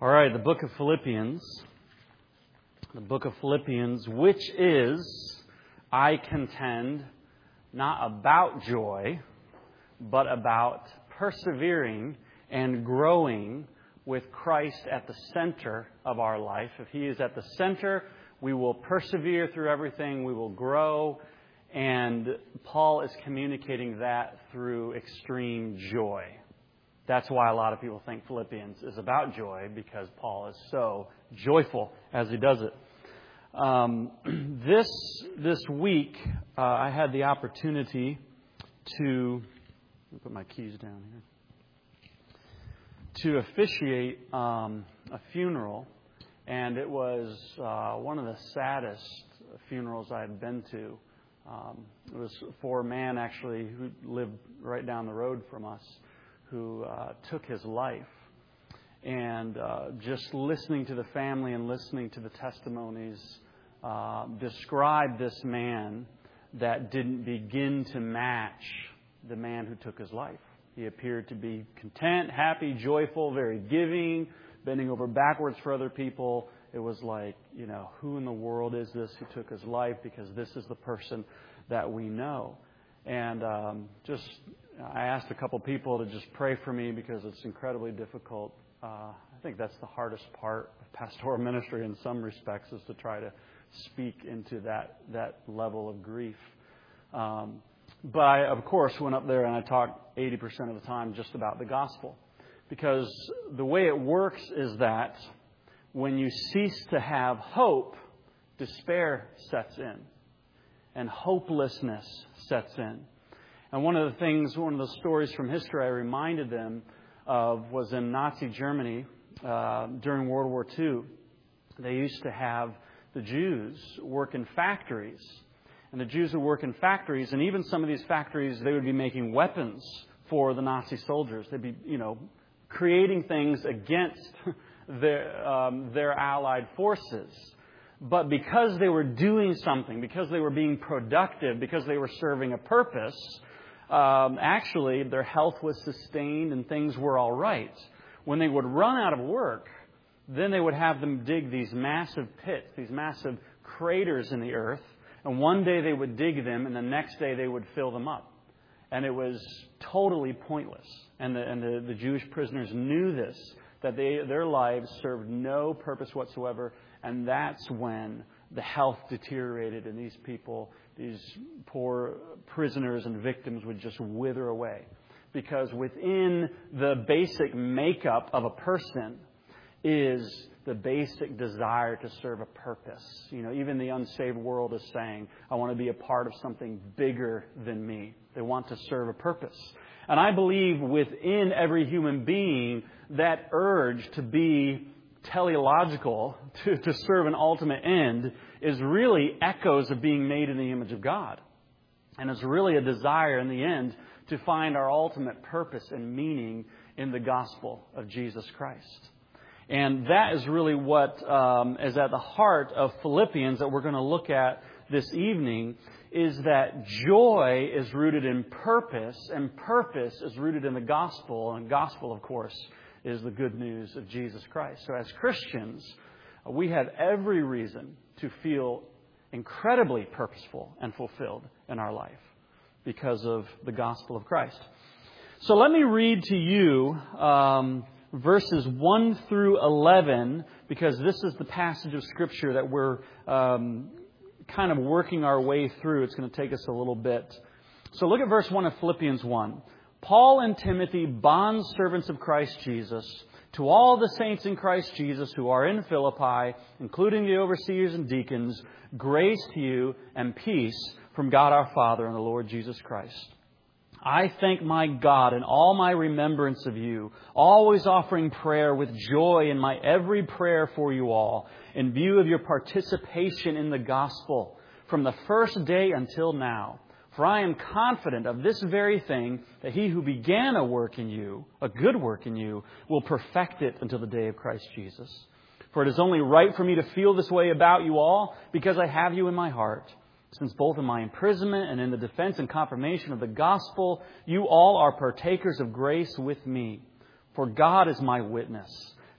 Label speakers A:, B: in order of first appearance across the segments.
A: All right, the book of Philippians. The book of Philippians, which is, I contend, not about joy, but about persevering and growing with Christ at the center of our life. If He is at the center, we will persevere through everything, we will grow, and Paul is communicating that through extreme joy. That's why a lot of people think Philippians is about joy, because Paul is so joyful as he does it. This week, I had the opportunity to let me put my keys down here, to officiate a funeral, and it was one of the saddest funerals I had been to. It was for a man actually who lived right down the road from us, who took his life. And just listening to the family and listening to the testimonies described this man that didn't begin to match the man who took his life. He appeared to be content, happy, joyful, very giving, bending over backwards for other people. It was like, who in the world is this who took his life? Because this is the person that we know. And I asked a couple people to just pray for me, because it's incredibly difficult. I think that's the hardest part of pastoral ministry in some respects, is to try to speak into that level of grief. But I, of course, went up there and I talked 80% of the time just about the gospel. Because the way it works is that when you cease to have hope, despair sets in and hopelessness sets in. And one of the stories from history I reminded them of was in Nazi Germany during World War II. They used to have the Jews work in factories. And the Jews would work in factories, and even some of these factories, they would be making weapons for the Nazi soldiers. They'd be, creating things against their Allied forces. But because they were doing something, because they were being productive, because they were serving a purpose, actually their health was sustained and things were all right. When they would run out of work, then they would have them dig these massive pits, these massive craters in the earth. And one day they would dig them, and the next day they would fill them up. And it was totally pointless. And the Jewish prisoners knew this, that their lives served no purpose whatsoever. And that's when the health deteriorated, and these people, these poor prisoners and victims, would just wither away. Because within the basic makeup of a person is the basic desire to serve a purpose. Even the unsaved world is saying, I want to be a part of something bigger than me. They want to serve a purpose. And I believe within every human being, that urge to be teleological, to serve an ultimate end, is really echoes of being made in the image of God. And it's really a desire in the end to find our ultimate purpose and meaning in the gospel of Jesus Christ. And that is really what is at the heart of Philippians that we're going to look at this evening, is that joy is rooted in purpose, and purpose is rooted in the gospel. And gospel, of course, is the good news of Jesus Christ. So as Christians, we have every reason to feel incredibly purposeful and fulfilled in our life because of the gospel of Christ. So let me read to you verses 1 through 11, because this is the passage of Scripture that we're kind of working our way through. It's going to take us a little bit. So look at verse 1 of Philippians 1. Paul and Timothy, bondservants of Christ Jesus, to all the saints in Christ Jesus who are in Philippi, including the overseers and deacons, grace to you and peace from God our Father and the Lord Jesus Christ. I thank my God in all my remembrance of you, always offering prayer with joy in my every prayer for you all, in view of your participation in the gospel from the first day until now. For I am confident of this very thing, that he who began a work in you, a good work in you, will perfect it until the day of Christ Jesus. For it is only right for me to feel this way about you all, because I have you in my heart. Since both in my imprisonment and in the defense and confirmation of the gospel, you all are partakers of grace with me. For God is my witness,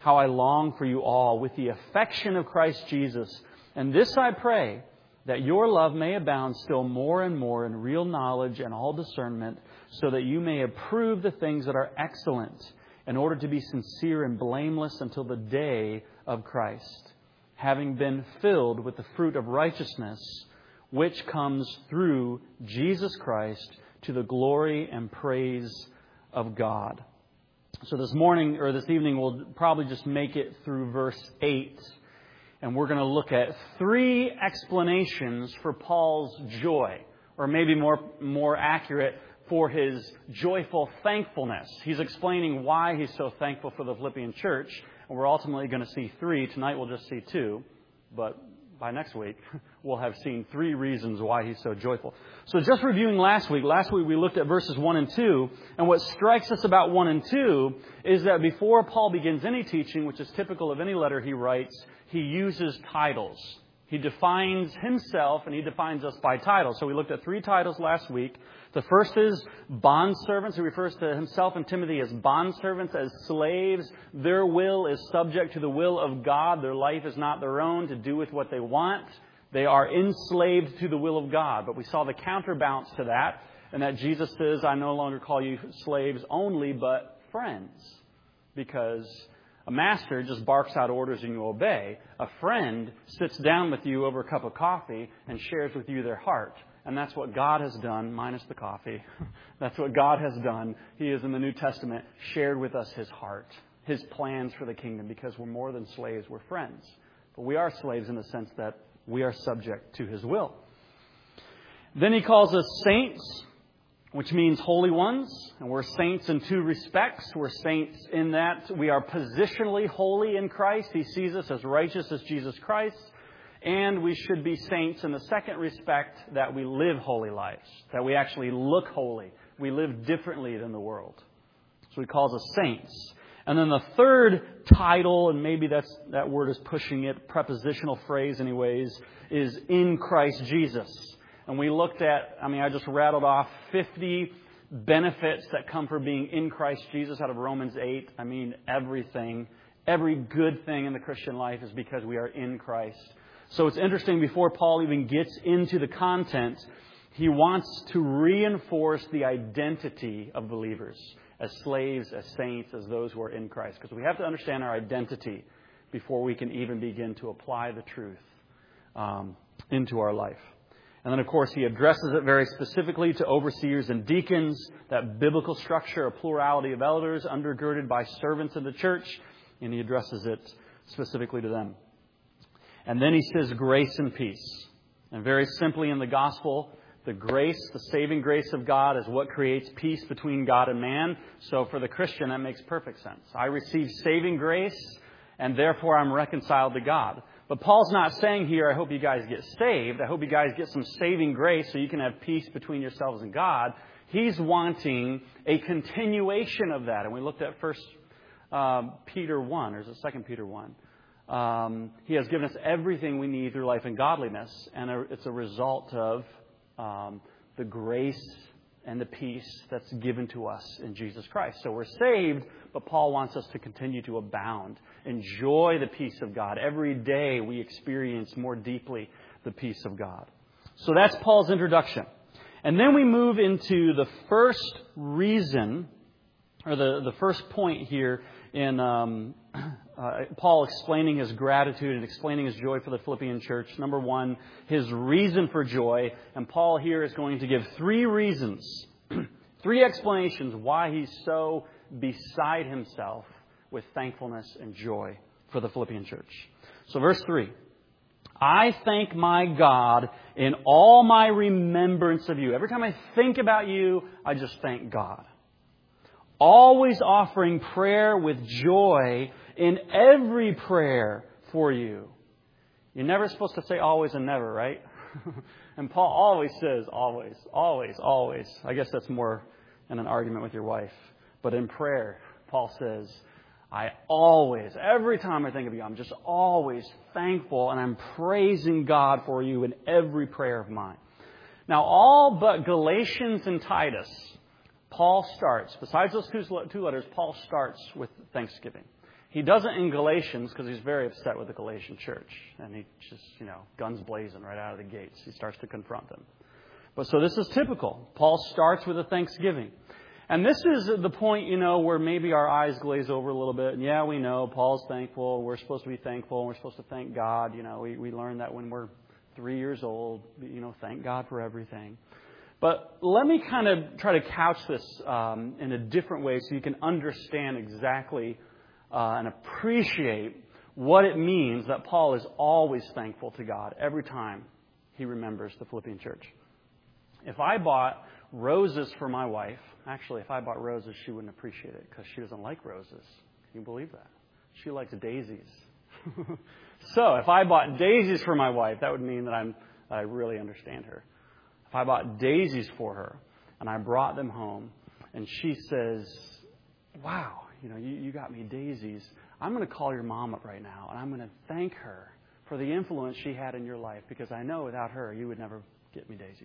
A: how I long for you all with the affection of Christ Jesus. And this I pray, that your love may abound still more and more in real knowledge and all discernment, so that you may approve the things that are excellent, in order to be sincere and blameless until the day of Christ, having been filled with the fruit of righteousness, which comes through Jesus Christ to the glory and praise of God. So this morning or this evening, we'll probably just make it through verse 8. And we're going to look at 3 explanations for Paul's joy, or maybe more accurate, for his joyful thankfulness. He's explaining why he's so thankful for the Philippian church. And we're ultimately going to see 3. Tonight we'll just see 2. But by next week, we'll have seen 3 reasons why he's so joyful. So just reviewing last week we looked at verses 1 and 2. And what strikes us about 1 and 2 is that before Paul begins any teaching, which is typical of any letter he writes, he uses titles. He defines himself and he defines us by titles. So we looked at 3 titles last week. The first is bondservants. He refers to himself and Timothy as bondservants, as slaves. Their will is subject to the will of God. Their life is not their own to do with what they want. They are enslaved to the will of God. But we saw the counterbalance to that, and that Jesus says, I no longer call you slaves only, but friends. Because a master just barks out orders and you obey. A friend sits down with you over a cup of coffee and shares with you their heart. And that's what God has done, minus the coffee. That's what God has done. He has, in the New Testament, shared with us His heart, His plans for the kingdom, because we're more than slaves, we're friends. But we are slaves in the sense that we are subject to His will. Then He calls us saints, which means holy ones. And we're saints in 2 respects. We're saints in that we are positionally holy in Christ. He sees us as righteous as Jesus Christ. And we should be saints in the second respect, that we live holy lives, that we actually look holy. We live differently than the world. So He calls us saints. And then the third title, and maybe that word is pushing it, prepositional phrase anyways, is in Christ Jesus. And we looked at, I just rattled off 50 benefits that come from being in Christ Jesus out of Romans 8. Everything, every good thing in the Christian life is because we are in Christ. So it's interesting, before Paul even gets into the content, he wants to reinforce the identity of believers as slaves, as saints, as those who are in Christ. Because we have to understand our identity before we can even begin to apply the truth into our life. And then, of course, he addresses it very specifically to overseers and deacons, that biblical structure, a plurality of elders undergirded by servants in the church, and he addresses it specifically to them. And then he says grace and peace. And very simply in the gospel, the grace, the saving grace of God is what creates peace between God and man. So for the Christian, that makes perfect sense. I receive saving grace, and therefore I'm reconciled to God. But Paul's not saying here, I hope you guys get saved. I hope you guys get some saving grace so you can have peace between yourselves and God. He's wanting a continuation of that. And we looked at 1 Peter 1, or is it 2 Peter 1? He has given us everything we need through life and godliness. And it's a result of the grace and the peace that's given to us in Jesus Christ. So we're saved, but Paul wants us to continue to abound. Enjoy the peace of God. Every day we experience more deeply the peace of God. So that's Paul's introduction. And then we move into the first reason, or the first point here in Paul explaining his gratitude and explaining his joy for the Philippian church. Number 1, his reason for joy. And Paul here is going to give 3 reasons, 3 explanations why he's so beside himself with thankfulness and joy for the Philippian church. So verse 3, I thank my God in all my remembrance of you. Every time I think about you, I just thank God. Always offering prayer with joy in every prayer for you. You're never supposed to say always and never, right? And Paul always says always, always, always. I guess that's more in an argument with your wife. But in prayer, Paul says, I always, every time I think of you, I'm just always thankful, and I'm praising God for you in every prayer of mine. Now, all but Galatians and Titus, Paul starts, besides those 2 letters, Paul starts with thanksgiving. He does it in Galatians because he's very upset with the Galatian church. And he just, guns blazing right out of the gates. He starts to confront them. But so this is typical. Paul starts with a thanksgiving. And this is the point, where maybe our eyes glaze over a little bit. And yeah, we know Paul's thankful. We're supposed to be thankful. And we're supposed to thank God. We learn that when we're 3 years old. Thank God for everything. But let me kind of try to couch this in a different way so you can understand exactly and appreciate what it means that Paul is always thankful to God every time he remembers the Philippian church. If I bought roses for my wife, actually, if I bought roses, she wouldn't appreciate it because she doesn't like roses. Can you believe that? She likes daisies. So if I bought daisies for my wife, that would mean that I really understand her. If I bought daisies for her and I brought them home and she says, wow, you got me daisies. I'm going to call your mom up right now and I'm going to thank her for the influence she had in your life because I know without her you would never get me daisies.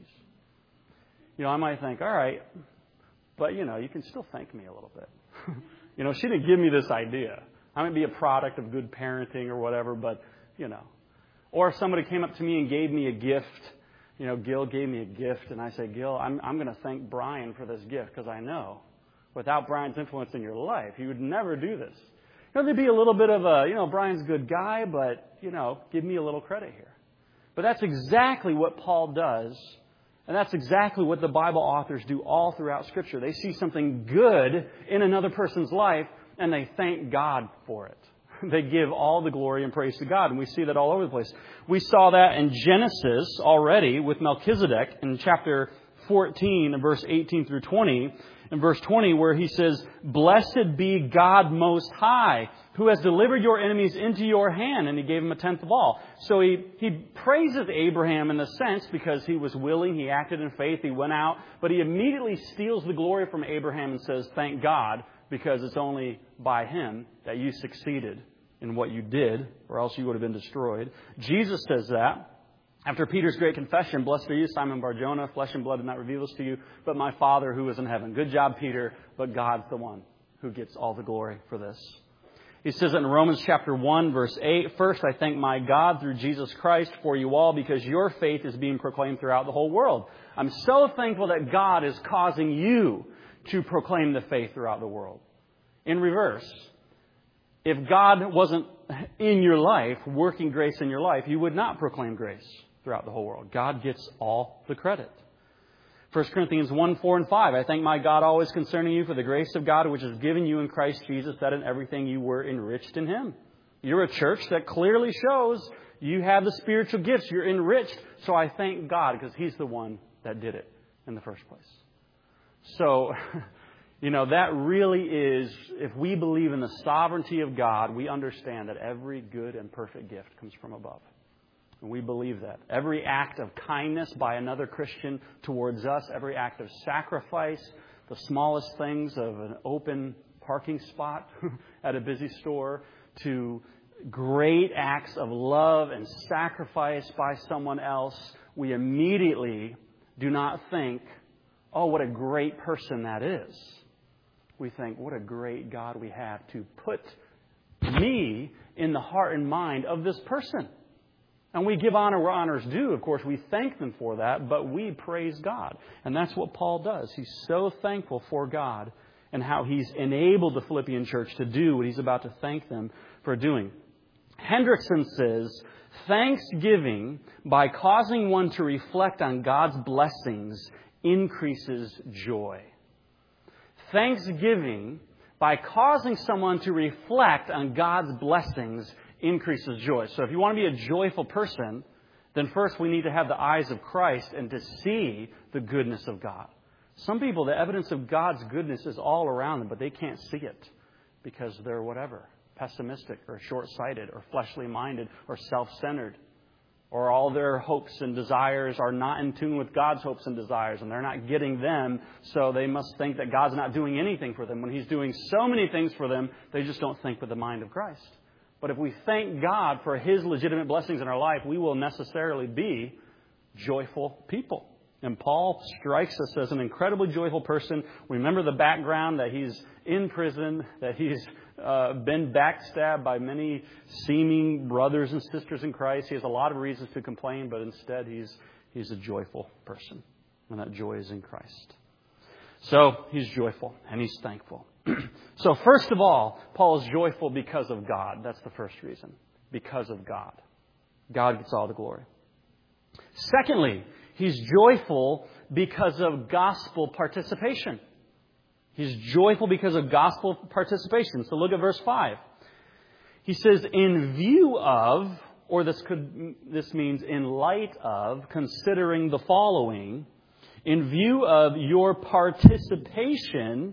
A: I might think, all right, but you can still thank me a little bit. She didn't give me this idea. I might be a product of good parenting or whatever, but, Or if somebody came up to me and gave me a gift, Gil gave me a gift, and I say, Gil, I'm going to thank Brian for this gift because I know without Brian's influence in your life, he would never do this. There'd be a little bit of Brian's a good guy, but, give me a little credit here. But that's exactly what Paul does, and that's exactly what the Bible authors do all throughout Scripture. They see something good in another person's life, and they thank God for it. They give all the glory and praise to God, and we see that all over the place. We saw that in Genesis already with Melchizedek in chapter 14 and verse 18 through 20. In verse 20 where he says, blessed be God Most High, who has delivered your enemies into your hand. And he gave him a tenth of all. So he praises Abraham in the sense because he was willing, he acted in faith, he went out. But he immediately steals the glory from Abraham and says, thank God, because it's only by him that you succeeded in what you did, or else you would have been destroyed. Jesus says that. After Peter's great confession, blessed are you, Simon Bar-Jonah, flesh and blood did not reveal this to you, but my Father who is in heaven. Good job, Peter, but God's the one who gets all the glory for this. He says it in Romans chapter 1, verse 8, first I thank my God through Jesus Christ for you all because your faith is being proclaimed throughout the whole world. I'm so thankful that God is causing you to proclaim the faith throughout the world. In reverse, if God wasn't in your life, working grace in your life, you would not proclaim grace throughout the whole world. God gets all the credit. 1 Corinthians 1, 4, and 5. I thank my God always concerning you for the grace of God which is given you in Christ Jesus, that in everything you were enriched in Him. You're a church that clearly shows you have the spiritual gifts. You're enriched. So I thank God because He's the one that did it in the first place. So, that really is, if we believe in the sovereignty of God, we understand that every good and perfect gift comes from above. And we believe that. Every act of kindness by another Christian towards us, every act of sacrifice, the smallest things of an open parking spot at a busy store, to great acts of love and sacrifice by someone else, we immediately do not think, oh, what a great person that is. We think, what a great God we have to put me in the heart and mind of this person. And we give honor where honor is due. Of course, we thank them for that, but we praise God. And that's what Paul does. He's so thankful for God and how He's enabled the Philippian church to do what He's about to thank them for doing. Hendrickson says, thanksgiving, by causing one to reflect on God's blessings, increases joy. Thanksgiving, by causing someone to reflect on God's blessings, increases joy. So if you want to be a joyful person, then first we need to have the eyes of Christ and to see the goodness of God. Some people, the evidence of God's goodness is all around them, but they can't see it because they're pessimistic or short-sighted or fleshly minded or self-centered. Or all their hopes and desires are not in tune with God's hopes and desires, and they're not getting them, so they must think that God's not doing anything for them. When He's doing so many things for them, they just don't think with the mind of Christ. But if we thank God for His legitimate blessings in our life, we will necessarily be joyful people. And Paul strikes us as an incredibly joyful person. We remember the background that he's in prison, that he's been backstabbed by many seeming brothers and sisters in Christ. He has a lot of reasons to complain, but instead he's a joyful person. And that joy is in Christ. So he's joyful and he's thankful. So first of all, Paul is joyful because of God. That's the first reason. Because of God. God gets all the glory. Secondly, he's joyful because of gospel participation. He's joyful because of gospel participation. So look at verse 5. He says, in view of, or this means in light of, considering the following, in view of your participation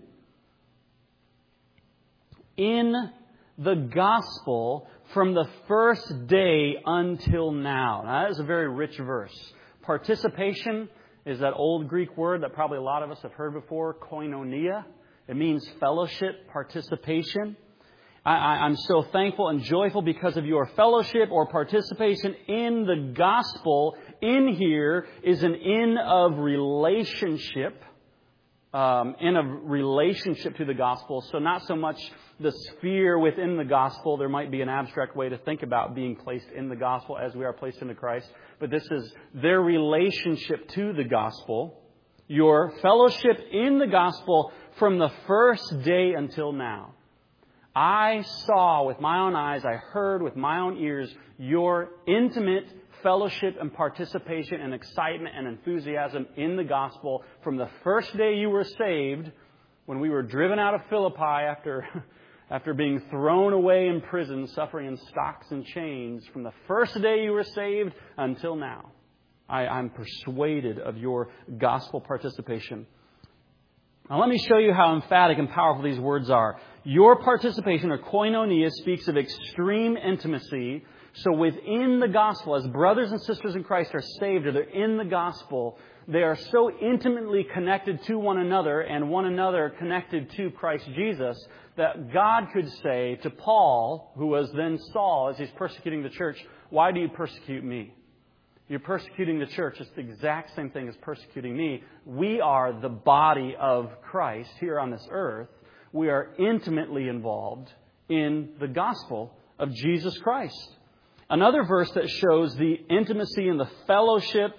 A: in the gospel from the first day until now. Now, that is a very rich verse. Participation is that old Greek word that probably a lot of us have heard before, koinonia. It means fellowship, participation. I'm so thankful and joyful because of your fellowship or participation in the gospel. In here is an in of relationship. In a relationship to the gospel. So not so much the sphere within the gospel. There might be an abstract way to think about being placed in the gospel as we are placed into Christ. But this is their relationship to the gospel. Your fellowship in the gospel from the first day until now. I saw with my own eyes, I heard with my own ears, your intimate fellowship and participation and excitement and enthusiasm in the gospel from the first day you were saved, when we were driven out of Philippi after being thrown away in prison, suffering in stocks and chains, from the first day you were saved until now. I'm persuaded of your gospel participation. Now let me show you how emphatic and powerful these words are. Your participation, or koinonia, speaks of extreme intimacy. So within the gospel, as brothers and sisters in Christ are saved, or they're in the gospel, they are so intimately connected to one another and one another connected to Christ Jesus that God could say to Paul, who was then Saul as he's persecuting the church, why do you persecute me? You're persecuting the church. It's the exact same thing as persecuting me. We are the body of Christ here on this earth. We are intimately involved in the gospel of Jesus Christ. Another verse that shows the intimacy and the fellowship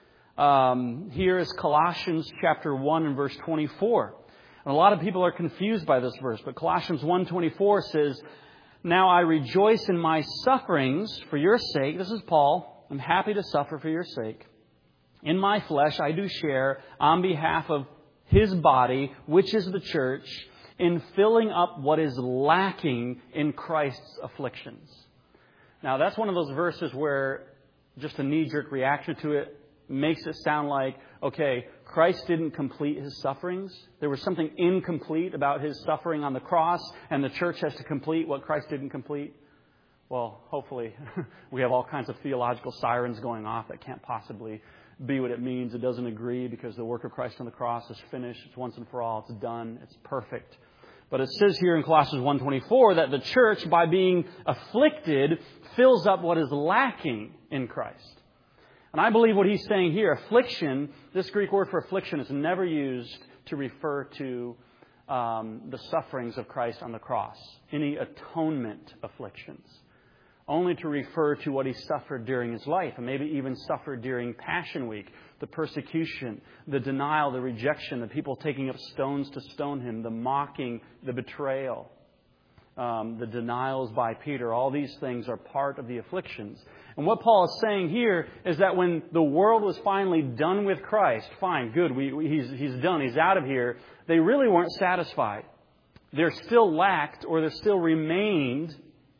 A: here is Colossians chapter 1 and verse 24. And a lot of people are confused by this verse, but Colossians 1:24 says, now I rejoice in my sufferings for your sake. This is Paul. I'm happy to suffer for your sake. In my flesh I do share on behalf of His body, which is the church, in filling up what is lacking in Christ's afflictions. Now, that's one of those verses where just a knee-jerk reaction to it makes it sound like, okay, Christ didn't complete His sufferings. There was something incomplete about His suffering on the cross, and the church has to complete what Christ didn't complete. Well, hopefully we have all kinds of theological sirens going off that can't possibly be what it means. It doesn't agree because the work of Christ on the cross is finished. It's once and for all. It's done. It's perfect. But it says here in Colossians 1:24 that the church, by being afflicted, fills up what is lacking in Christ. And I believe what he's saying here, affliction, this Greek word for affliction is never used to refer to the sufferings of Christ on the cross, any atonement afflictions. Only to refer to what He suffered during His life, and maybe even suffered during Passion Week, the persecution, the denial, the rejection, the people taking up stones to stone Him, the mocking, the betrayal, the denials by Peter. All these things are part of the afflictions. And what Paul is saying here is that when the world was finally done with Christ, fine, good, he's done, He's out of here, they really weren't satisfied. There still lacked, or there still remained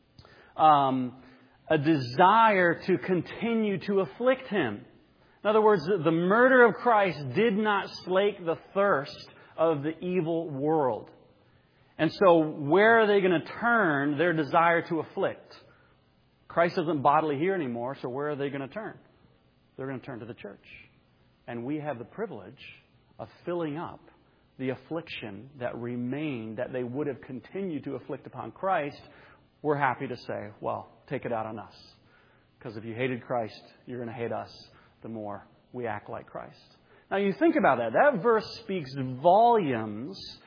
A: a desire to continue to afflict Him. In other words, the murder of Christ did not slake the thirst of the evil world. And so where are they going to turn their desire to afflict? Christ isn't bodily here anymore, so where are they going to turn? They're going to turn to the church. And we have the privilege of filling up the affliction that remained, that they would have continued to afflict upon Christ. We're happy to say, well, take it out on us. Because if you hated Christ, you're going to hate us the more we act like Christ. Now, you think about that. That verse speaks volumes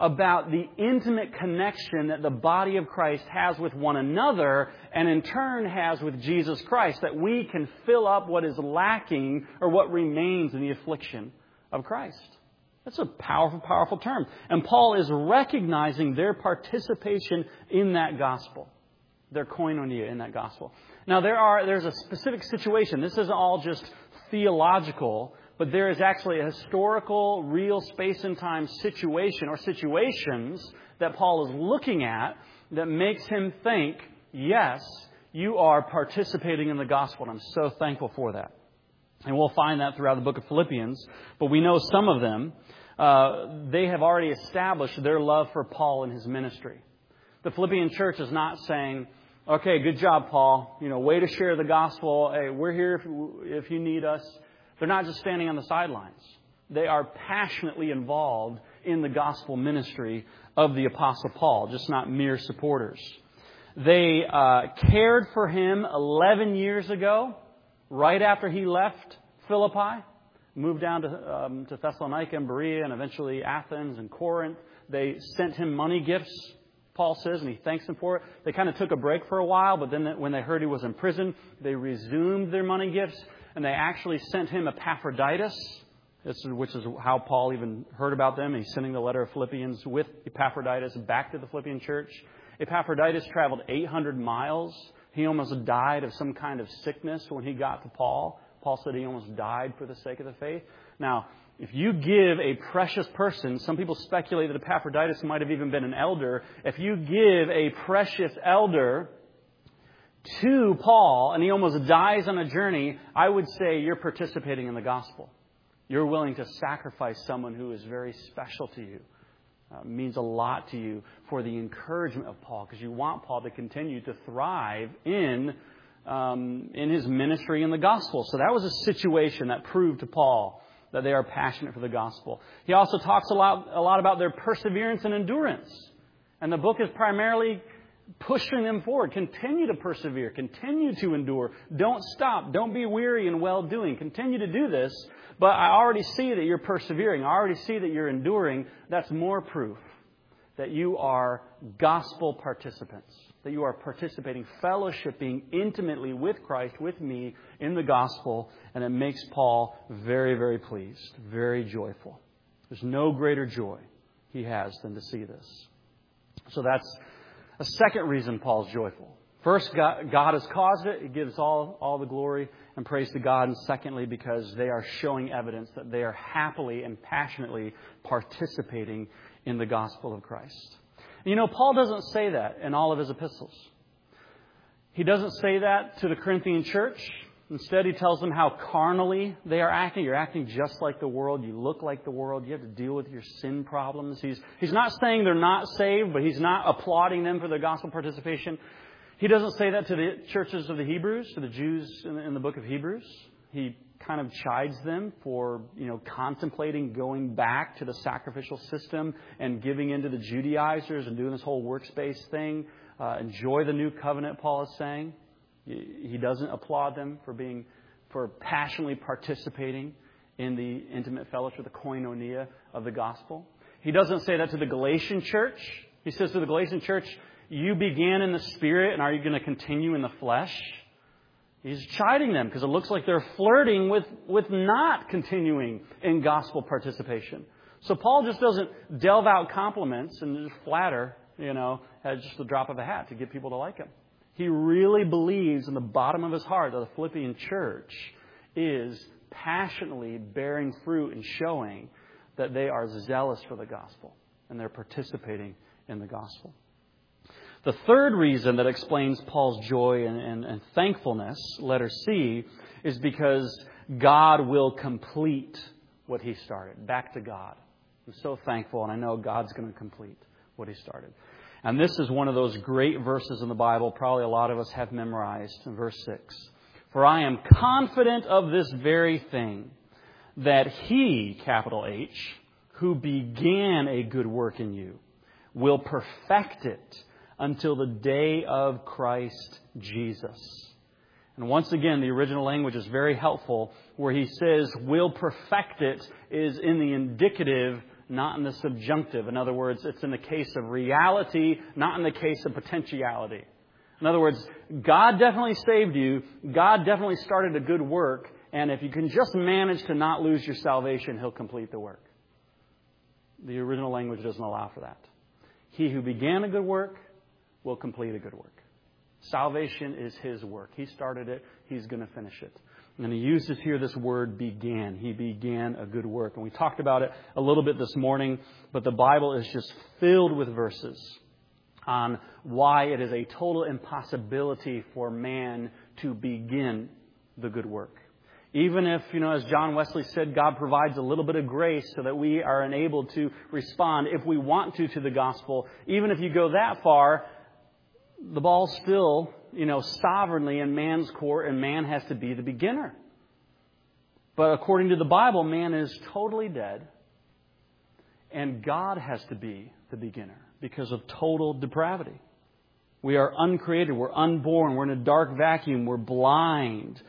A: about the intimate connection that the body of Christ has with one another and in turn has with Jesus Christ, that we can fill up what is lacking or what remains in the affliction of Christ. That's a powerful, powerful term. And Paul is recognizing their participation in that gospel, their koinonia in that gospel. Now, there's a specific situation. This isn't all just theological, but there is actually a historical, real space and time situation or situations that Paul is looking at that makes him think, yes, you are participating in the gospel. And I'm so thankful for that. And we'll find that throughout the book of Philippians. But we know some of them, they have already established their love for Paul and his ministry. The Philippian church is not saying, okay, good job, Paul. Way to share the gospel. Hey, we're here if you need us. They're not just standing on the sidelines. They are passionately involved in the gospel ministry of the Apostle Paul, just not mere supporters. They cared for him 11 years ago, right after he left Philippi, moved down to Thessalonica and Berea and eventually Athens and Corinth. They sent him money gifts, Paul says, and he thanks them for it. They kind of took a break for a while, but then when they heard he was in prison, they resumed their money gifts. And they actually sent him Epaphroditus, which is how Paul even heard about them. He's sending the letter of Philippians with Epaphroditus back to the Philippian church. Epaphroditus traveled 800 miles. He almost died of some kind of sickness when he got to Paul. Paul said he almost died for the sake of the faith. Now, if you give a precious person, some people speculate that Epaphroditus might have even been an elder. If you give a precious elder to Paul, and he almost dies on a journey, I would say you're participating in the gospel. You're willing to sacrifice someone who is very special to you. Means a lot to you for the encouragement of Paul, because you want Paul to continue to thrive in his ministry in the gospel. So that was a situation that proved to Paul that they are passionate for the gospel. He also talks a lot about their perseverance and endurance. And the book is primarily pushing them forward. Continue to persevere. Continue to endure. Don't stop. Don't be weary in well-doing. Continue to do this. But I already see that you're persevering. I already see that you're enduring. That's more proof that you are gospel participants. That you are participating, fellowshipping intimately with Christ, with me, in the gospel. And it makes Paul very, very pleased. Very joyful. There's no greater joy he has than to see this. So that's a second reason Paul's joyful. First, God has caused it. He gives all the glory and praise to God. And secondly, because they are showing evidence that they are happily and passionately participating in the gospel of Christ. Paul doesn't say that in all of his epistles. He doesn't say that to the Corinthian church. Instead, he tells them how carnally they are acting. You're acting just like the world. You look like the world. You have to deal with your sin problems. He's not saying they're not saved, but he's not applauding them for their gospel participation. He doesn't say that to the churches of the Hebrews, to the Jews in the book of Hebrews. He kind of chides them for, contemplating going back to the sacrificial system and giving into the Judaizers and doing this whole works-based thing. Enjoy the new covenant, Paul is saying. He doesn't applaud them for passionately participating in the intimate fellowship, the koinonia of the gospel. He doesn't say that to the Galatian church. He says to the Galatian church, you began in the Spirit, and are you going to continue in the flesh? He's chiding them because it looks like they're flirting with not continuing in gospel participation. So Paul just doesn't delve out compliments and just flatter, at just the drop of a hat to get people to like him. He really believes in the bottom of his heart that the Philippian church is passionately bearing fruit and showing that they are zealous for the gospel and they're participating in the gospel. The third reason that explains Paul's joy and thankfulness, letter C, is because God will complete what he started. Back to God. I'm so thankful, and I know God's going to complete what he started. And this is one of those great verses in the Bible probably a lot of us have memorized in verse 6. For I am confident of this very thing, that he, capital H, who began a good work in you, will perfect it until the day of Christ Jesus. And once again, the original language is very helpful. Where he says, will perfect it, is in the indicative, not in the subjunctive. In other words, it's in the case of reality, not in the case of potentiality. In other words, God definitely saved you. God definitely started a good work. And if you can just manage to not lose your salvation, He'll complete the work. The original language doesn't allow for that. He who began a good work will complete a good work. Salvation is His work. He started it. He's going to finish it. And He uses here this word began. He began a good work. And we talked about it a little bit this morning, but the Bible is just filled with verses on why it is a total impossibility for man to begin the good work. Even if, as John Wesley said, God provides a little bit of grace so that we are enabled to respond if we want to the gospel. Even if you go that far, the ball's still, sovereignly in man's court, and man has to be the beginner. But according to the Bible, man is totally dead, and God has to be the beginner because of total depravity. We are uncreated. We're unborn. We're in a dark vacuum. We're blind.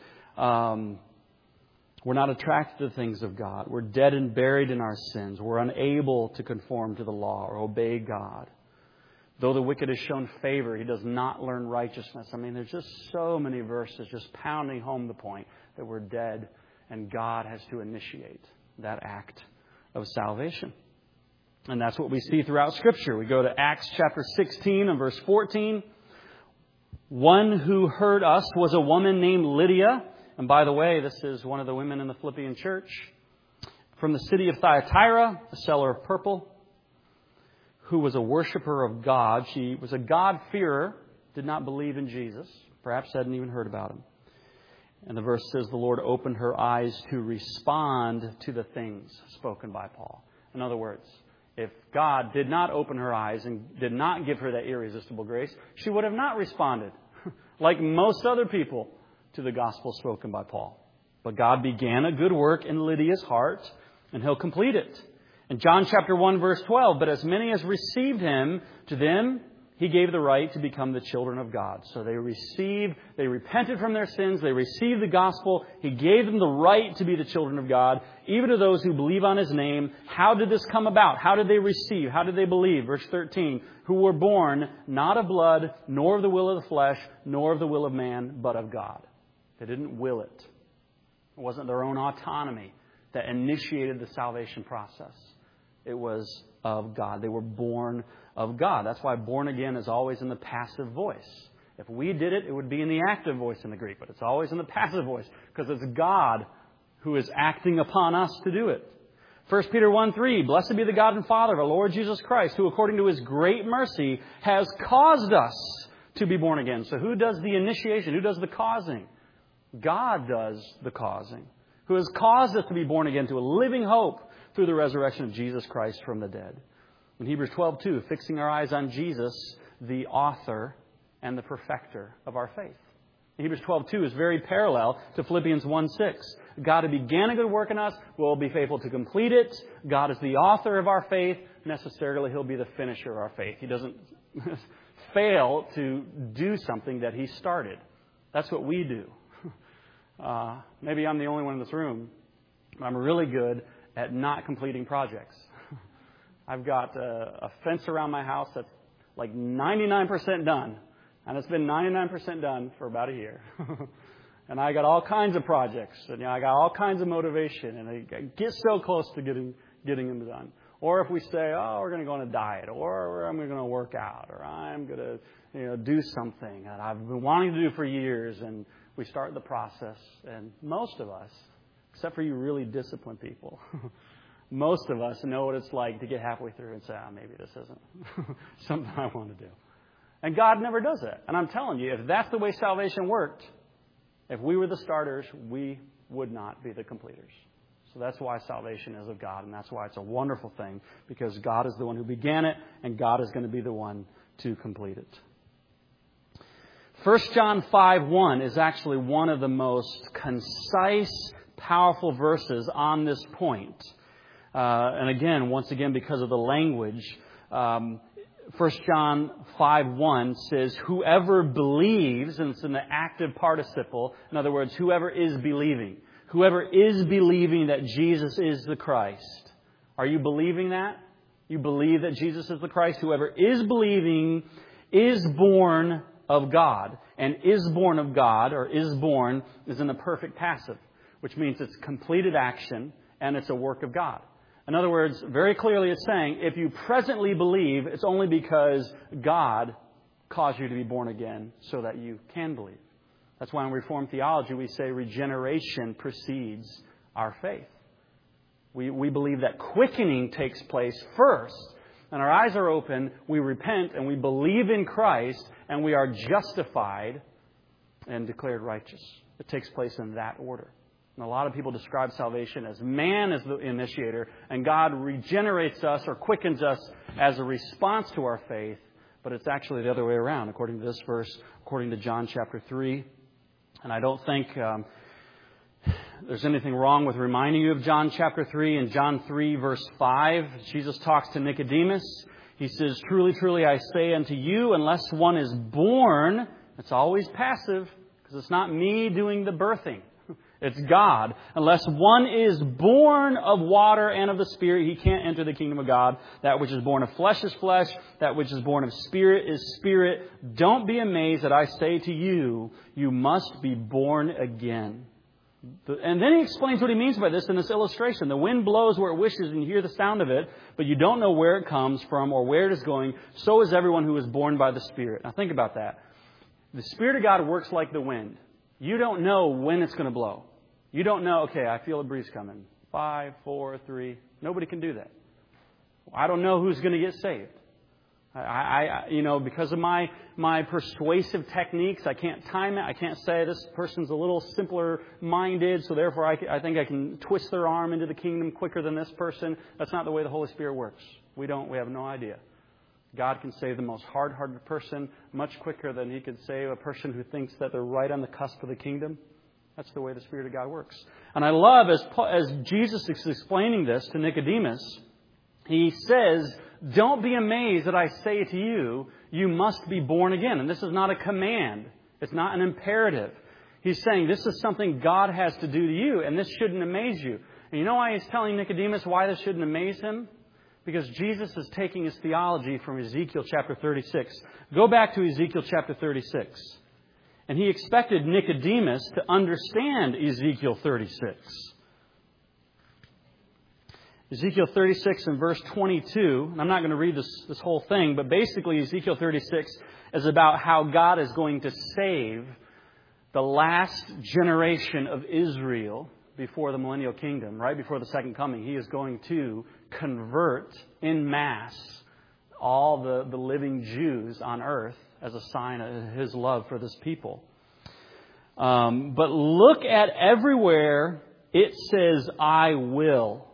A: We're not attracted to the things of God. We're dead and buried in our sins. We're unable to conform to the law or obey God. Though the wicked has shown favor, he does not learn righteousness. There's just so many verses just pounding home the point that we're dead and God has to initiate that act of salvation. And that's what we see throughout Scripture. We go to Acts chapter 16 and verse 14. One who heard us was a woman named Lydia. And by the way, this is one of the women in the Philippian church. From the city of Thyatira, a seller of purple, who was a worshiper of God. She was a God-fearer, did not believe in Jesus, perhaps hadn't even heard about Him. And the verse says the Lord opened her eyes to respond to the things spoken by Paul. In other words, if God did not open her eyes and did not give her that irresistible grace, she would have not responded, like most other people, to the gospel spoken by Paul. But God began a good work in Lydia's heart, and He'll complete it. In John chapter 1, verse 12, but as many as received Him, to them He gave the right to become the children of God. So they repented from their sins, they received the gospel, He gave them the right to be the children of God, even to those who believe on His name. How did this come about? How did they receive? How did they believe? Verse 13, who were born not of blood, nor of the will of the flesh, nor of the will of man, but of God. They didn't will it. It wasn't their own autonomy that initiated the salvation process. It was of God. They were born of God. That's why born again is always in the passive voice. If we did it, it would be in the active voice in the Greek, but it's always in the passive voice because it's God who is acting upon us to do it. 1 Peter 1:3, blessed be the God and Father of our Lord Jesus Christ, who according to His great mercy has caused us to be born again. So who does the initiation? Who does the causing? God does the causing, who has caused us to be born again to a living hope through the resurrection of Jesus Christ from the dead. In Hebrews 12:2, fixing our eyes on Jesus, the author and the perfecter of our faith. Hebrews 12:2 is very parallel to Philippians 1:6. God who began a good work in us will be faithful to complete it. God is the author of our faith. Necessarily, He'll be the finisher of our faith. He doesn't fail to do something that He started. That's what we do. Maybe I'm the only one in this room. I'm really good at not completing projects. I've got a fence around my house that's like 99% done. And it's been 99% done for about a year. And I got all kinds of projects. And I got all kinds of motivation. And I get so close to getting them done. Or if we say, we're going to go on a diet. Or I'm going to work out. Or I'm going to do something that I've been wanting to do for years. And we start the process. And most of us, except for you really disciplined people, most of us know what it's like to get halfway through and say, maybe this isn't something I want to do. And God never does that. And I'm telling you, if that's the way salvation worked, if we were the starters, we would not be the completers. So that's why salvation is of God, and that's why it's a wonderful thing, because God is the one who began it, and God is going to be the one to complete it. 1 John 5:1 is actually one of the most concise, powerful verses on this point. And again, once again, because of the language, 1 John 5:1 says, whoever believes, and it's in the active participle. In other words, whoever is believing. Whoever is believing that Jesus is the Christ Are you believing that? You believe that Jesus is the Christ? Whoever is believing is born of God. And is born of God, or is born, is in the perfect passive, which means it's completed action and it's a work of God. In other words, very clearly it's saying, if you presently believe, it's only because God caused you to be born again so that you can believe. That's why in Reformed theology we say regeneration precedes our faith. We believe that quickening takes place first, and our eyes are open, we repent, and we believe in Christ, and we are justified and declared righteous. It takes place in that order. And a lot of people describe salvation as man as the initiator, and God regenerates us or quickens us as a response to our faith, but it's actually the other way around, according to this verse, according to John chapter 3. And I don't think there's anything wrong with reminding you of John chapter 3. In John 3, verse 5, Jesus talks to Nicodemus. He says, "Truly, truly, I say unto you, unless one is born," it's always passive, because it's not me doing the birthing. It's God. "Unless one is born of water and of the Spirit, he can't enter the kingdom of God. That which is born of flesh is flesh. That which is born of Spirit is spirit. Don't be amazed that I say to you, you must be born again." And then he explains what he means by this in this illustration. The wind blows where it wishes and you hear the sound of it, but you don't know where it comes from or where it is going. So is everyone who is born by the Spirit. Now think about that. The Spirit of God works like the wind. You don't know when it's going to blow. You don't know, okay, I feel a breeze coming. 5, 4, 3. Nobody can do that. I don't know who's going to get saved. Because of my persuasive techniques, I can't time it. I can't say this person's a little simpler minded, so therefore I think I can twist their arm into the kingdom quicker than this person. That's not the way the Holy Spirit works. We have no idea. God can save the most hard-hearted person much quicker than He could save a person who thinks that they're right on the cusp of the kingdom. That's the way the Spirit of God works. And I love, as Jesus is explaining this to Nicodemus, He says, "Don't be amazed that I say to you, you must be born again." And this is not a command. It's not an imperative. He's saying this is something God has to do to you, and this shouldn't amaze you. And you know why He's telling Nicodemus why this shouldn't amaze him? Because Jesus is taking his theology from Ezekiel chapter 36. Go back to Ezekiel chapter 36. And He expected Nicodemus to understand Ezekiel 36. Ezekiel 36 and verse 22, and I'm not going to read this whole thing, but basically Ezekiel 36 is about how God is going to save the last generation of Israel before the millennial kingdom, right before the second coming. He is going to convert en masse all the living Jews on earth as a sign of His love for this people. But look at everywhere it says, "I will."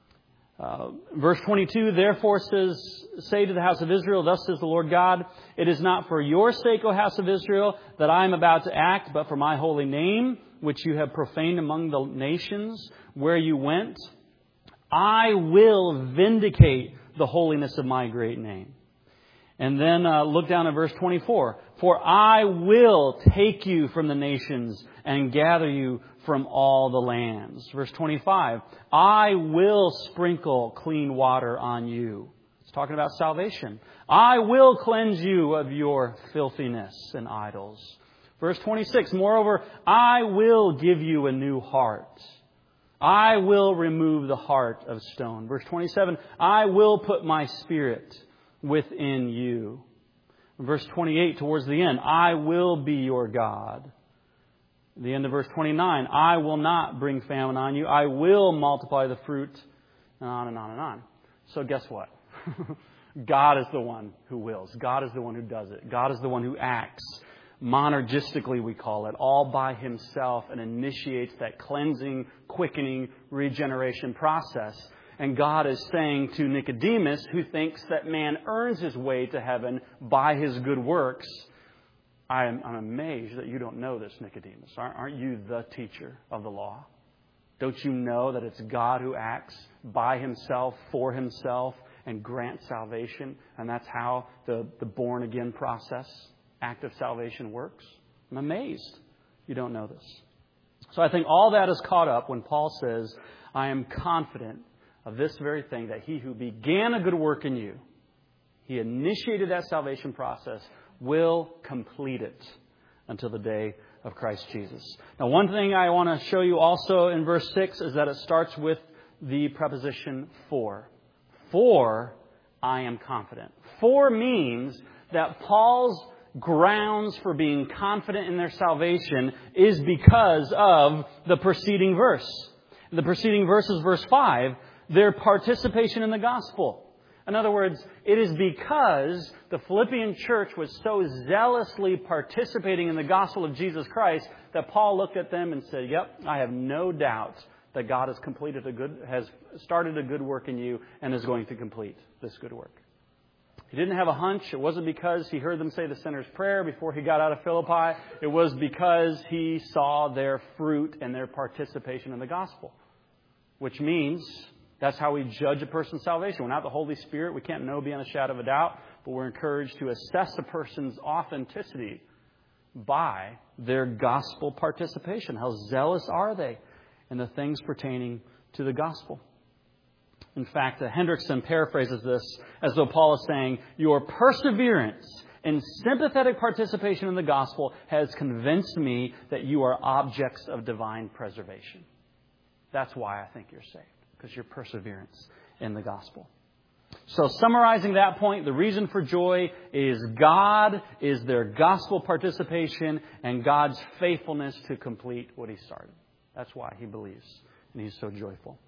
A: Verse 22, "Therefore say to the house of Israel, thus says the Lord God, it is not for your sake, O house of Israel, that I am about to act, but for my holy name, which you have profaned among the nations where you went. I will vindicate the holiness of my great name." And then look down at verse 24. "For I will take you from the nations and gather you from all the lands." Verse 25. "I will sprinkle clean water on you." It's talking about salvation. "I will cleanse you of your filthiness and idols." Verse 26. "Moreover, I will give you a new heart. I will remove the heart of stone." Verse 27. "I will put my Spirit within you." Verse 28, towards the end, "I will be your God." The end of verse 29, "I will not bring famine on you. I will multiply the fruit," and on and on and on. So guess what? God is the one who wills. God is the one who does it. God is the one who acts. Monergistically, we call it, all by Himself, and initiates that cleansing, quickening, regeneration process. And God is saying to Nicodemus, who thinks that man earns his way to heaven by his good works, I'm amazed that you don't know this, Nicodemus. Aren't you the teacher of the law? Don't you know that it's God who acts by Himself, for Himself, and grants salvation? And that's how the born-again process, act of salvation, works? I'm amazed you don't know this. So I think all that is caught up when Paul says, "I am confident of this very thing, that He who began a good work in you, He initiated that salvation process, will complete it until the day of Christ Jesus. Now, one thing I want to show you also in verse 6 is that it starts with the preposition for. For I am confident. For means that Paul's grounds for being confident in their salvation is because of the preceding verse. The preceding verse is verse 5, their participation in the gospel. In other words, it is because the Philippian church was so zealously participating in the gospel of Jesus Christ that Paul looked at them and said, yep, I have no doubt that God has started a good work in you and is going to complete this good work. He didn't have a hunch. It wasn't because he heard them say the sinner's prayer before he got out of Philippi. It was because he saw their fruit and their participation in the gospel. Which means that's how we judge a person's salvation. We're not the Holy Spirit. We can't know beyond a shadow of a doubt. But we're encouraged to assess a person's authenticity by their gospel participation. How zealous are they in the things pertaining to the gospel? In fact, Hendrickson paraphrases this as though Paul is saying, your perseverance and sympathetic participation in the gospel has convinced me that you are objects of divine preservation. That's why I think you're saved, because your perseverance in the gospel. So summarizing that point, the reason for joy is God, is their gospel participation, and God's faithfulness to complete what He started. That's why he believes, and he's so joyful.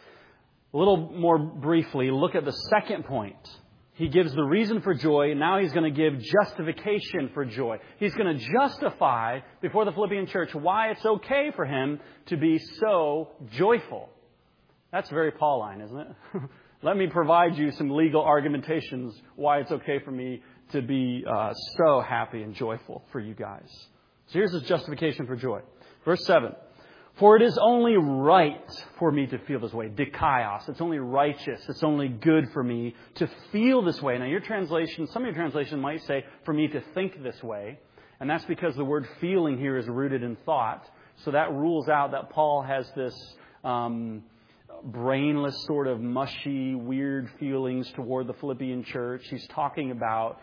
A: A little more briefly, look at the second point. He gives the reason for joy. Now he's going to give justification for joy. He's going to justify before the Philippian church why it's okay for him to be so joyful. That's very Pauline, isn't it? Let me provide you some legal argumentations why it's okay for me to be so happy and joyful for you guys. So here's his justification for joy. Verse 7. For it is only right for me to feel this way. Dikaios. It's only righteous. It's only good for me to feel this way. Now, your translation, some of your translations might say, for me to think this way. And that's because the word feeling here is rooted in thought. So that rules out that Paul has this brainless, sort of mushy, weird feelings toward the Philippian church. He's talking about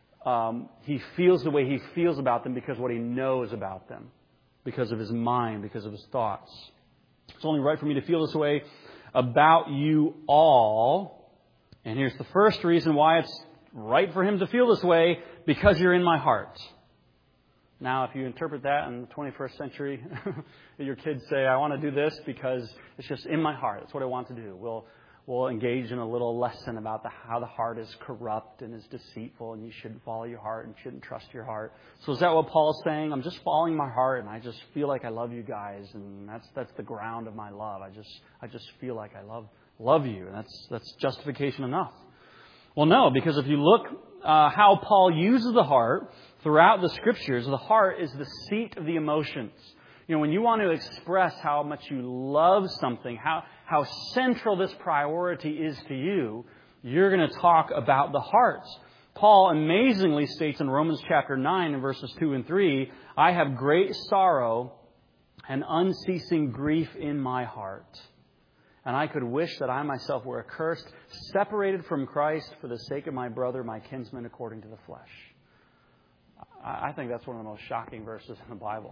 A: he feels the way he feels about them because of what he knows about them. Because of his mind, because of his thoughts. It's only right for me to feel this way about you all. And here's the first reason why it's right for him to feel this way, because you're in my heart. Now, if you interpret that in the 21st century, your kids say, I want to do this because it's just in my heart. That's what I want to do. We'll engage in a little lesson about how the heart is corrupt and is deceitful, and you shouldn't follow your heart and shouldn't trust your heart. So is that what Paul's saying? I'm just following my heart, and I just feel like I love you guys, and that's the ground of my love. I just feel like I love you, and that's justification enough. Well, no, because if you look how Paul uses the heart throughout the Scriptures, the heart is the seat of the emotions. You know, when you want to express how much you love something, how central this priority is to you, you're going to talk about the heart. Paul amazingly states in Romans chapter 9 and verses 2 and 3, I have great sorrow and unceasing grief in my heart. And I could wish that I myself were accursed, separated from Christ for the sake of my brother, my kinsman, according to the flesh. I think that's one of the most shocking verses in the Bible.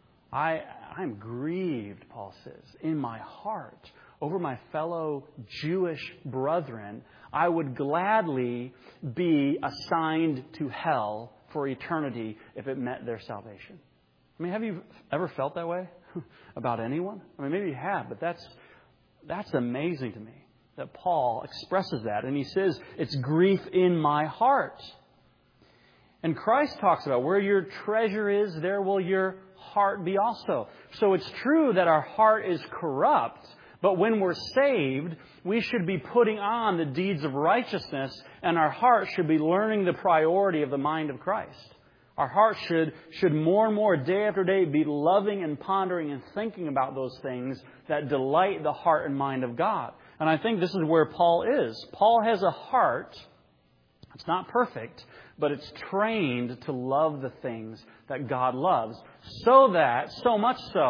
A: I'm grieved, Paul says, in my heart over my fellow Jewish brethren. I would gladly be assigned to hell for eternity if it meant their salvation. I mean, have you ever felt that way about anyone? I mean, maybe you have, but that's amazing to me that Paul expresses that. And he says, it's grief in my heart. And Christ talks about where your treasure is, there will your heart be also. So it's true that our heart is corrupt, but when we're saved, we should be putting on the deeds of righteousness, and our heart should be learning the priority of the mind of Christ. Our heart should more and more, day after day, be loving and pondering and thinking about those things that delight the heart and mind of God. And I think this is where Paul is. Paul has a heart. It's not perfect, but it's trained to love the things that God loves. So much so,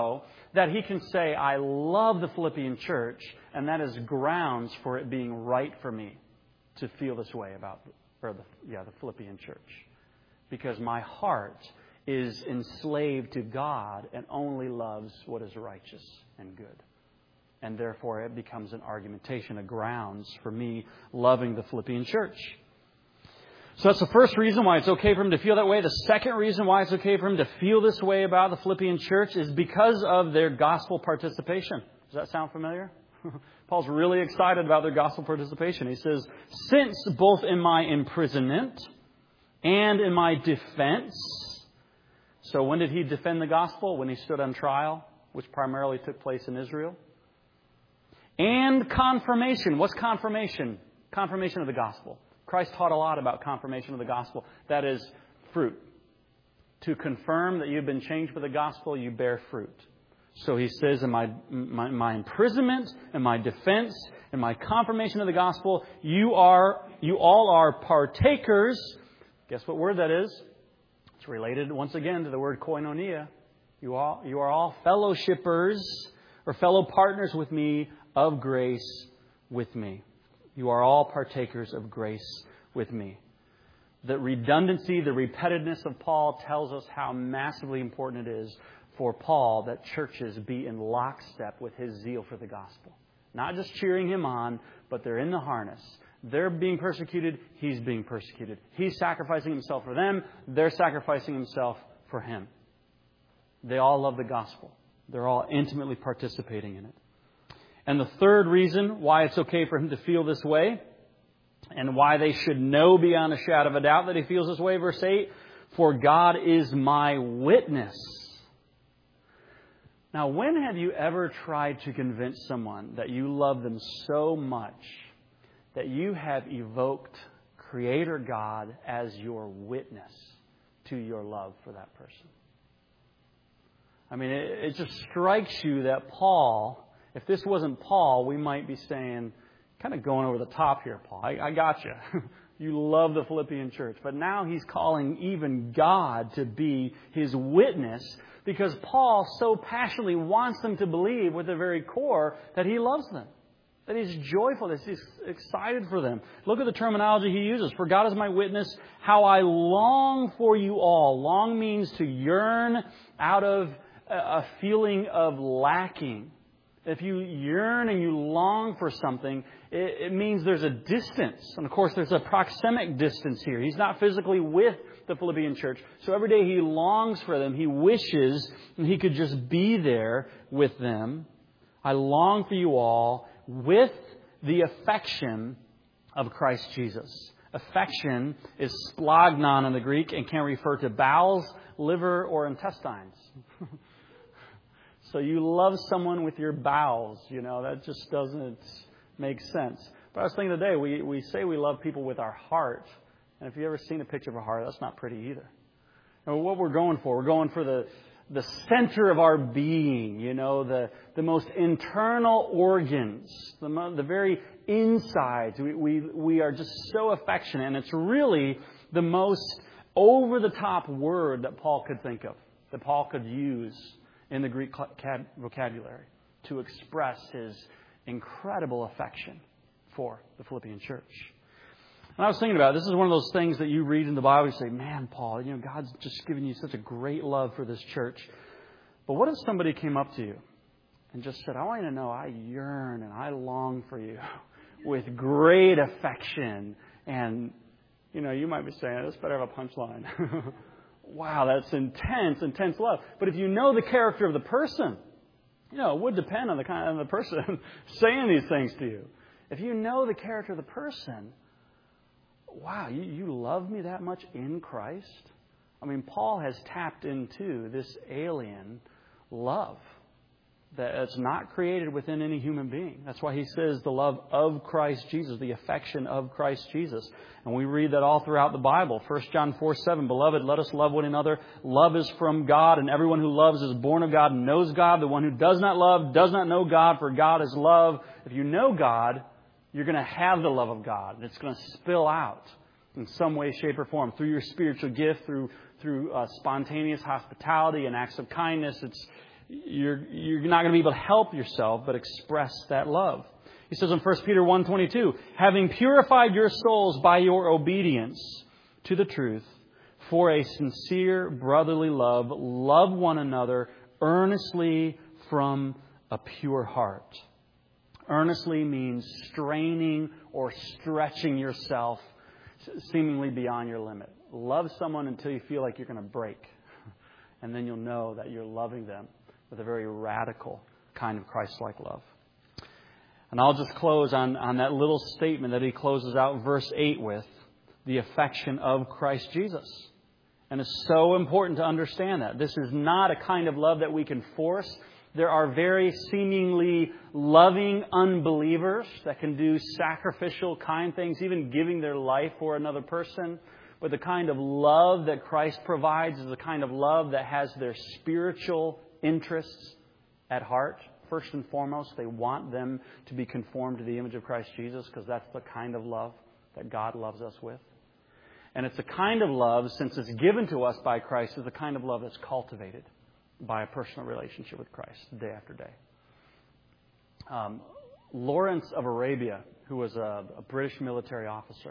A: that he can say, I love the Philippian church, and that is grounds for it being right for me to feel this way about the Philippian church. Because my heart is enslaved to God and only loves what is righteous and good. And therefore it becomes an argumentation, a grounds for me loving the Philippian church. So that's the first reason why it's okay for him to feel that way. The second reason why it's okay for him to feel this way about the Philippian church is because of their gospel participation. Does that sound familiar? Paul's really excited about their gospel participation. He says, since both in my imprisonment and in my defense. So when did he defend the gospel? When he stood on trial, which primarily took place in Israel. And confirmation. What's confirmation? Confirmation of the gospel. Christ taught a lot about confirmation of the gospel. That is fruit. To confirm that you've been changed by the gospel, you bear fruit. So he says, in my imprisonment, in my defense, in my confirmation of the gospel, you all are partakers. Guess what word that is? It's related once again to the word koinonia. You are all fellowshippers or fellow partners with me of grace with me. You are all partakers of grace with me. The redundancy, the repetitiveness of Paul tells us how massively important it is for Paul that churches be in lockstep with his zeal for the gospel. Not just cheering him on, but they're in the harness. They're being persecuted, he's being persecuted. He's sacrificing himself for them, they're sacrificing himself for him. They all love the gospel. They're all intimately participating in it. And the third reason why it's okay for him to feel this way, and why they should know beyond a shadow of a doubt that he feels this way, verse 8, for God is my witness. Now, when have you ever tried to convince someone that you love them so much that you have evoked Creator God as your witness to your love for that person? I mean, it just strikes you that Paul, if this wasn't Paul, we might be saying, kind of going over the top here, Paul. I got you. You love the Philippian church. But now he's calling even God to be his witness because Paul so passionately wants them to believe with their very core that he loves them, that he's joyful, that he's excited for them. Look at the terminology he uses. For God is my witness, how I long for you all. Long means to yearn out of a feeling of lacking. If you yearn and you long for something, it means there's a distance. And of course, there's a proxemic distance here. He's not physically with the Philippian church. So every day he longs for them. He wishes he could just be there with them. I long for you all with the affection of Christ Jesus. Affection is splagnon in the Greek and can refer to bowels, liver, or intestines. So you love someone with your bowels, that just doesn't make sense. But I was thinking today, we say we love people with our heart. And if you've ever seen a picture of a heart, that's not pretty either. And what we're going for the center of our being, the most internal organs, the very insides. We are just so affectionate. And it's really the most over-the-top word that Paul could think of, that Paul could use in the Greek vocabulary to express his incredible affection for the Philippian church. And I was thinking about it. This is one of those things that you read in the Bible. You say, man, Paul, God's just given you such a great love for this church. But what if somebody came up to you and just said, I want you to know I yearn and I long for you with great affection. And, you might be saying, this better have a punchline. Wow, that's intense love. But if you know the character of the person, it would depend on the kind of the person saying these things to you. If you know the character of the person, wow, you love me that much in Christ? I mean, Paul has tapped into this alien love that's not created within any human being. That's why he says the love of Christ Jesus, the affection of Christ Jesus. And we read that all throughout the Bible. 1 John 4:7, Beloved, let us love one another. Love is from God, and everyone who loves is born of God and knows God. The one who does not love does not know God, for God is love. If you know God, you're going to have the love of God. And it's going to spill out in some way, shape, or form through your spiritual gift, through spontaneous hospitality and acts of kindness. you're not going to be able to help yourself but express that love. He says in 1 Peter 1:22, having purified your souls by your obedience to the truth for a sincere brotherly love, love one another earnestly from a pure heart. Earnestly means straining or stretching yourself seemingly beyond your limit. Love someone until you feel like you're going to break. And then you'll know that you're loving them with a very radical kind of Christ-like love. And I'll just close on that little statement that he closes out verse 8 with, the affection of Christ Jesus. And it's so important to understand that. This is not a kind of love that we can force. There are very seemingly loving unbelievers that can do sacrificial kind things, even giving their life for another person. But the kind of love that Christ provides is the kind of love that has their spiritual interests at heart. First and foremost, they want them to be conformed to the image of Christ Jesus because that's the kind of love that God loves us with. And it's a kind of love, since it's given to us by Christ, is the kind of love that's cultivated by a personal relationship with Christ day after day. Lawrence of Arabia, who was a British military officer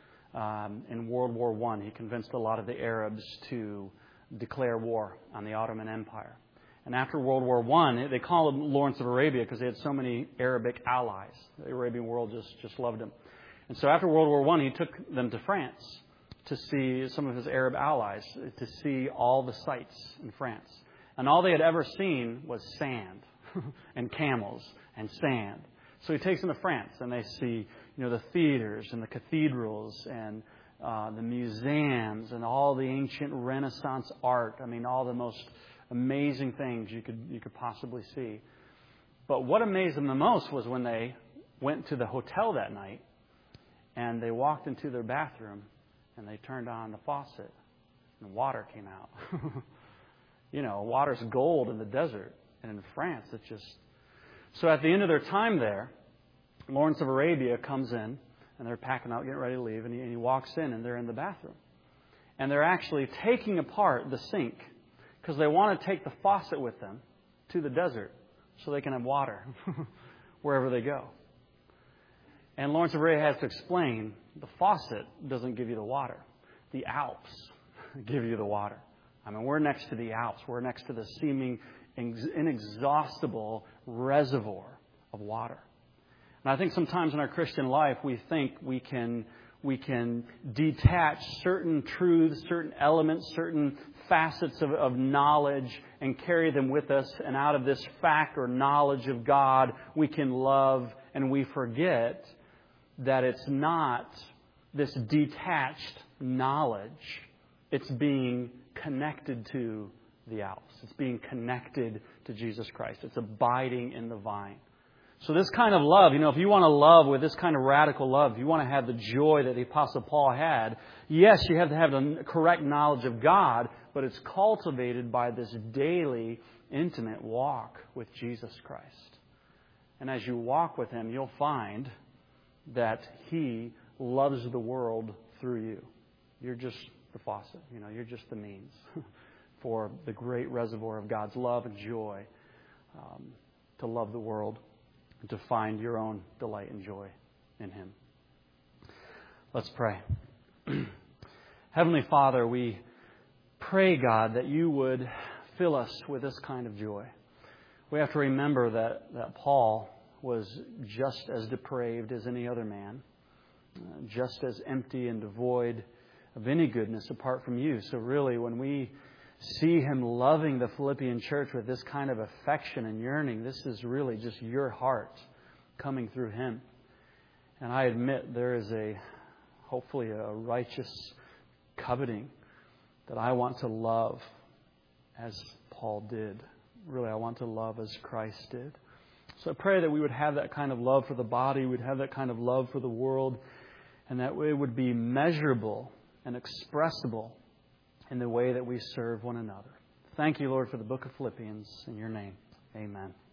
A: in World War I, he convinced a lot of the Arabs to declare war on the Ottoman Empire. And after World War I, they called him Lawrence of Arabia because they had so many Arabic allies. The Arabian world just loved him. And so after World War I, he took them to France to see some of his Arab allies, to see all the sights in France. And all they had ever seen was sand and camels and sand. So he takes them to France, and they see, the theaters and the cathedrals and the museums and all the ancient Renaissance art. I mean, all the most amazing things you could possibly see. But what amazed them the most was when they went to the hotel that night and they walked into their bathroom and they turned on the faucet and water came out. Water's gold in the desert, and in France it's just... So at the end of their time there, Lawrence of Arabia comes in and they're packing out, getting ready to leave, and he walks in and they're in the bathroom. And they're actually taking apart the sink because they want to take the faucet with them to the desert so they can have water wherever they go. And Lawrence of Arabia has to explain, the faucet doesn't give you the water. The Alps give you the water. I mean, we're next to the Alps. We're next to the seeming inexhaustible reservoir of water. And I think sometimes in our Christian life, we think we can detach certain truths, certain elements, certain facets of knowledge and carry them with us. And out of this fact or knowledge of God, we can love, and we forget that it's not this detached knowledge. It's being connected to the Alps. It's being connected to Jesus Christ. It's abiding in the vine. So this kind of love, if you want to love with this kind of radical love, if you want to have the joy that the Apostle Paul had, yes, you have to have the correct knowledge of God, but it's cultivated by this daily, intimate walk with Jesus Christ. And as you walk with Him, you'll find that He loves the world through you. You're just the faucet. You're just the means for the great reservoir of God's love and joy to love the world and to find your own delight and joy in Him. Let's pray. Heavenly Father, we pray, God, that You would fill us with this kind of joy. We have to remember that Paul was just as depraved as any other man, just as empty and devoid of any goodness apart from You. So really, when we see him loving the Philippian church with this kind of affection and yearning, this is really just Your heart coming through him. And I admit there is hopefully a righteous coveting that I want to love as Paul did. Really, I want to love as Christ did. So I pray that we would have that kind of love for the body, we'd have that kind of love for the world, and that it would be measurable and expressible in the way that we serve one another. Thank You, Lord, for the book of Philippians. In Your name, amen.